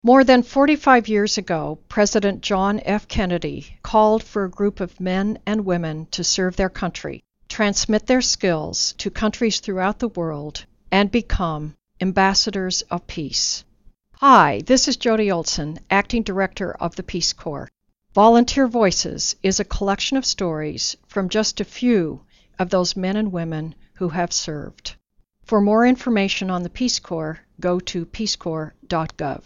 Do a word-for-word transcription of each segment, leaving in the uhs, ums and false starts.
More than forty-five years ago, President John F. Kennedy called for a group of men and women to serve their country, transmit their skills to countries throughout the world, and become ambassadors of peace. Hi, this is Jody Olson, Acting Director of the Peace Corps. Volunteer Voices is a collection of stories from just a few of those men and women who have served. For more information on the Peace Corps, go to peace corps dot gov.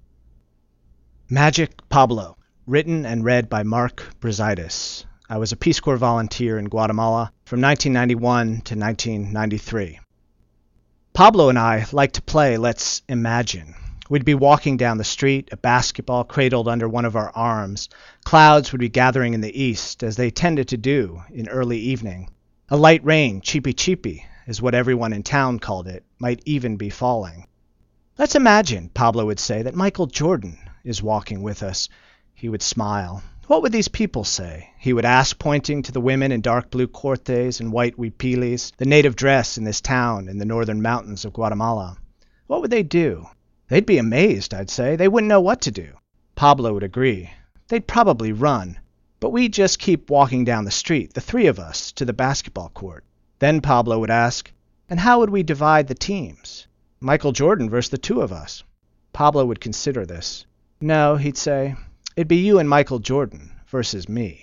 Magic Pablo, written and read by Mark Brazaitis. I was a Peace Corps volunteer in Guatemala from nineteen ninety-one to nineteen ninety-three. Pablo and I liked to play Let's Imagine. We'd be walking down the street, a basketball cradled under one of our arms. Clouds would be gathering in the east, as they tended to do in early evening. A light rain, cheepy cheepy, is what everyone in town called it, might even be falling. Let's imagine, Pablo would say, that Michael Jordan is walking with us. He would smile. What would these people say? He would ask, pointing to the women in dark blue cortes and white huipiles, the native dress in this town in the northern mountains of Guatemala. What would they do? They'd be amazed, I'd say. They wouldn't know what to do. Pablo would agree. They'd probably run. But we'd just keep walking down the street, the three of us, to the basketball court. Then Pablo would ask, and how would we divide the teams? Michael Jordan versus the two of us. Pablo would consider this. No, he'd say, it'd be you and Michael Jordan versus me.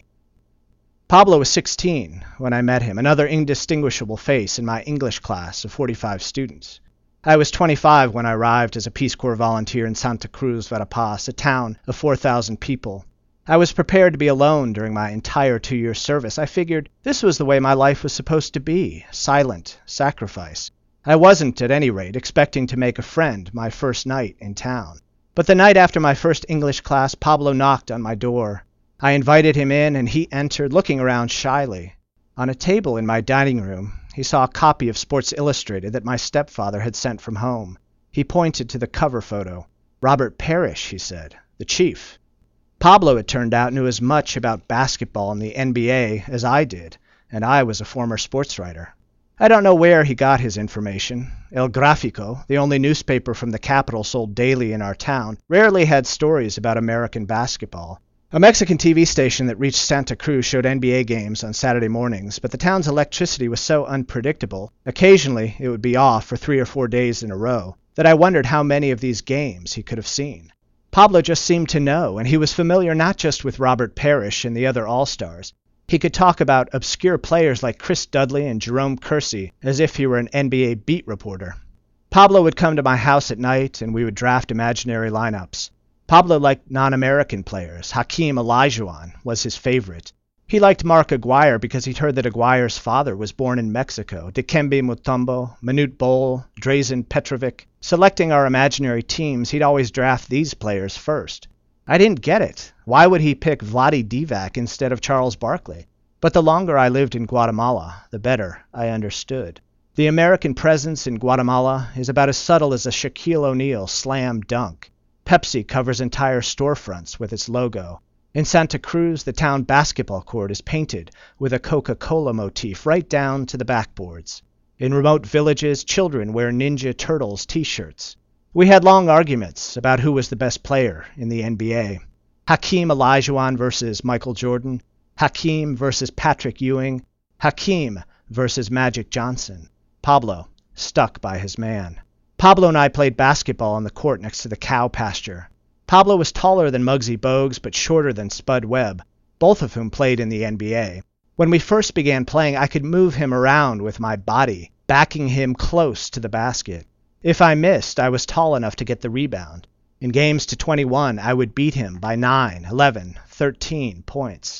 Pablo was sixteen when I met him, another indistinguishable face in my English class of forty-five students. I was twenty-five when I arrived as a Peace Corps volunteer in Santa Cruz, Verapaz, a town of four thousand people. I was prepared to be alone during my entire two-year service. I figured this was the way my life was supposed to be, silent, sacrifice. I wasn't, at any rate, expecting to make a friend my first night in town. But the night after my first English class, Pablo knocked on my door. I invited him in, and he entered, looking around shyly. On a table in my dining room, he saw a copy of Sports Illustrated that my stepfather had sent from home. He pointed to the cover photo. Robert Parrish, he said, the chief. Pablo, it turned out, knew as much about basketball and the N B A as I did, and I was a former sports writer. I don't know where he got his information. El Gráfico, the only newspaper from the capital sold daily in our town, rarely had stories about American basketball. A Mexican T V station that reached Santa Cruz showed N B A games on Saturday mornings, but the town's electricity was so unpredictable, occasionally it would be off for three or four days in a row, that I wondered how many of these games he could have seen. Pablo just seemed to know, and he was familiar not just with Robert Parrish and the other All-Stars. He could talk about obscure players like Chris Dudley and Jerome Kersey as if he were an N B A beat reporter. Pablo would come to my house at night, and we would draft imaginary lineups. Pablo liked non-American players. Hakeem Olajuwon was his favorite. He liked Mark Aguirre because he'd heard that Aguirre's father was born in Mexico. Dikembe Mutombo, Manute Bol, Drazen Petrovic. Selecting our imaginary teams, he'd always draft these players first. I didn't get it. Why would he pick Vlade Divac instead of Charles Barkley? But the longer I lived in Guatemala, the better I understood. The American presence in Guatemala is about as subtle as a Shaquille O'Neal slam dunk. Pepsi covers entire storefronts with its logo. In Santa Cruz, the town basketball court is painted with a Coca-Cola motif right down to the backboards. In remote villages, children wear Ninja Turtles t-shirts. We had long arguments about who was the best player in the N B A. Hakeem Olajuwon versus Michael Jordan. Hakeem versus Patrick Ewing. Hakeem versus Magic Johnson. Pablo, stuck by his man. Pablo and I played basketball on the court next to the cow pasture. Pablo was taller than Muggsy Bogues, but shorter than Spud Webb, both of whom played in the N B A. When we first began playing, I could move him around with my body, backing him close to the basket. If I missed, I was tall enough to get the rebound. In games to twenty-one, I would beat him by nine, eleven, thirteen points.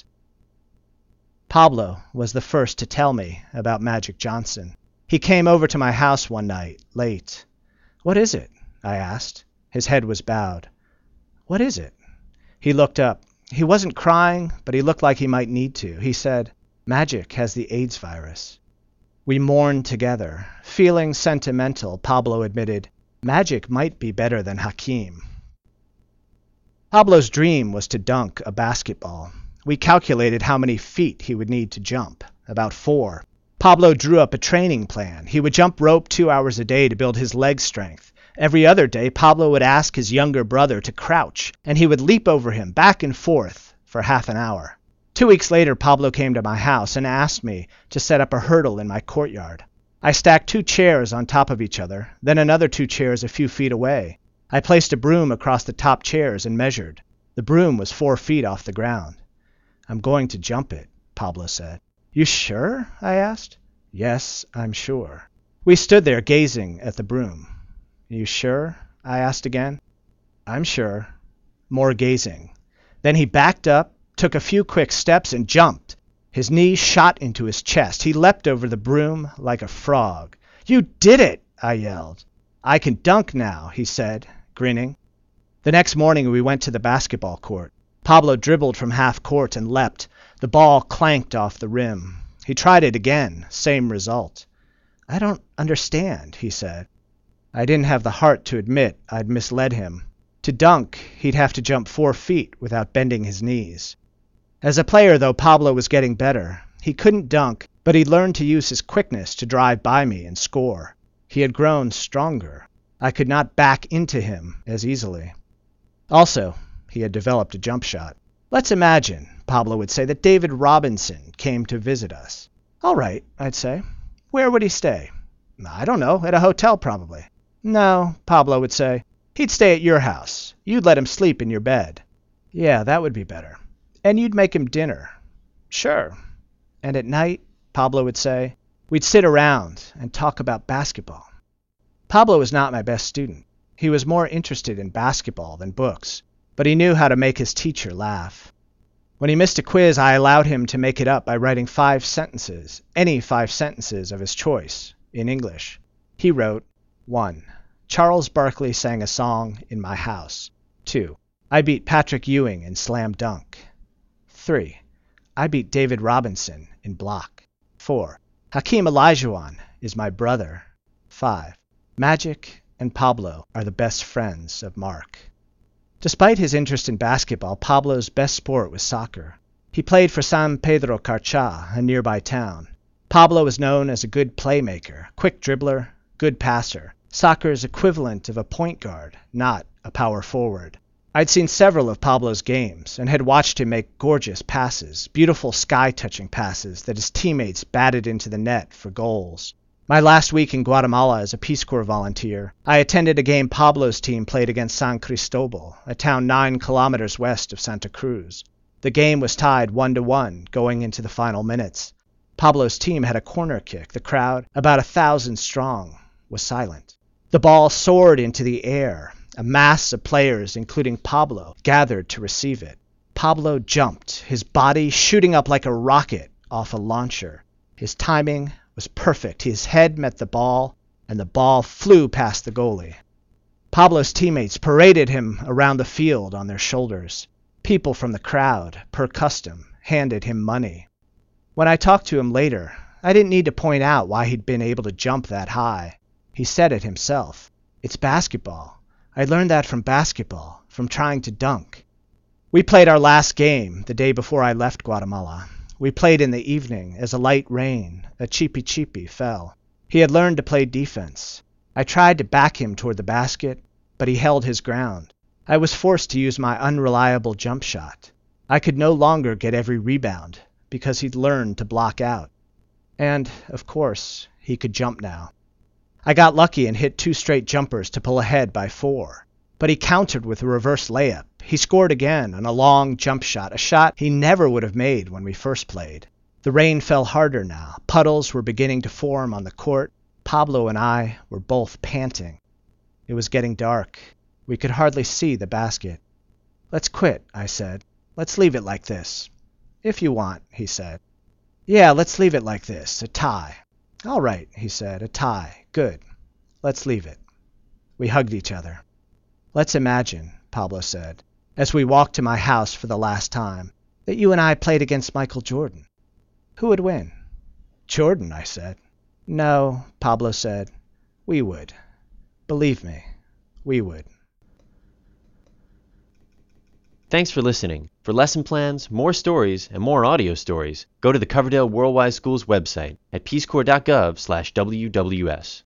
Pablo was the first to tell me about Magic Johnson. He came over to my house one night, late. "What is it?" I asked. His head was bowed. "What is it?" He looked up. He wasn't crying, but he looked like he might need to. He said, "Magic has the AIDS virus." We mourned together. Feeling sentimental, Pablo admitted, "Magic might be better than Hakeem." Pablo's dream was to dunk a basketball. We calculated how many feet he would need to jump. About four. Pablo drew up a training plan. He would jump rope two hours a day to build his leg strength, Every other day, Pablo would ask his younger brother to crouch, and he would leap over him back and forth for half an hour. Two weeks later, Pablo came to my house and asked me to set up a hurdle in my courtyard. I stacked two chairs on top of each other, then another two chairs a few feet away. I placed a broom across the top chairs and measured. The broom was four feet off the ground. "I'm going to jump it," Pablo said. "You sure?" I asked. "Yes, I'm sure." We stood there gazing at the broom. "You sure?" I asked again. "I'm sure." More gazing. Then he backed up, took a few quick steps, and jumped. His knees shot into his chest. He leapt over the broom like a frog. "You did it!" I yelled. "I can dunk now," he said, grinning. The next morning we went to the basketball court. Pablo dribbled from half court and leapt. The ball clanked off the rim. He tried it again. Same result. "I don't understand," he said. I didn't have the heart to admit I'd misled him. To dunk, he'd have to jump four feet without bending his knees. As a player, though, Pablo was getting better. He couldn't dunk, but he learned to use his quickness to drive by me and score. He had grown stronger. I could not back into him as easily. Also, he had developed a jump shot. "Let's imagine," Pablo would say, "that David Robinson came to visit us." "All right," I'd say. "Where would he stay?" "I don't know, at a hotel probably." "No," Pablo would say. "He'd stay at your house. You'd let him sleep in your bed." "Yeah, that would be better." "And you'd make him dinner." "Sure." "And at night," Pablo would say, "we'd sit around and talk about basketball." Pablo was not my best student. He was more interested in basketball than books, but he knew how to make his teacher laugh. When he missed a quiz, I allowed him to make it up by writing five sentences, any five sentences of his choice, in English. He wrote, one. Charles Barkley sang a song in my house. two. I beat Patrick Ewing in slam dunk. three. I beat David Robinson in block. four. Hakeem Olajuwon is my brother. five. Magic and Pablo are the best friends of Mark. Despite his interest in basketball, Pablo's best sport was soccer. He played for San Pedro Carcha, a nearby town. Pablo was known as a good playmaker, quick dribbler, good passer, soccer's equivalent of a point guard, not a power forward. I'd seen several of Pablo's games and had watched him make gorgeous passes, beautiful sky-touching passes that his teammates batted into the net for goals. My last week in Guatemala as a Peace Corps volunteer, I attended a game Pablo's team played against San Cristobal, a town nine kilometers west of Santa Cruz. The game was tied one to one going into the final minutes. Pablo's team had a corner kick. The crowd, about a thousand strong, was silent. The ball soared into the air. A mass of players, including Pablo, gathered to receive it. Pablo jumped, his body shooting up like a rocket off a launcher. His timing was perfect. His head met the ball, and the ball flew past the goalie. Pablo's teammates paraded him around the field on their shoulders. People from the crowd, per custom, handed him money. When I talked to him later, I didn't need to point out why he'd been able to jump that high. He said it himself. It's basketball. I learned that from basketball, from trying to dunk. We played our last game the day before I left Guatemala. We played in the evening as a light rain, a cheepy-cheepy, fell. He had learned to play defense. I tried to back him toward the basket, but he held his ground. I was forced to use my unreliable jump shot. I could no longer get every rebound because he'd learned to block out. And, of course, he could jump now. I got lucky and hit two straight jumpers to pull ahead by four. But he countered with a reverse layup. He scored again on a long jump shot, a shot he never would have made when we first played. The rain fell harder now. Puddles were beginning to form on the court. Pablo and I were both panting. It was getting dark. We could hardly see the basket. "Let's quit," I said. "Let's leave it like this." "If you want," he said. "Yeah, let's leave it like this, a tie." "All right," he said, "a tie. Good. Let's leave it." We hugged each other. "Let's imagine," Pablo said, as we walked to my house for the last time, "that you and I played against Michael Jordan. Who would win?" "Jordan," I said. "No," Pablo said. "We would. Believe me, we would." Thanks for listening. For lesson plans, more stories, and more audio stories, go to the Coverdale Worldwide Schools website at peacecorps dot gov slash W W S.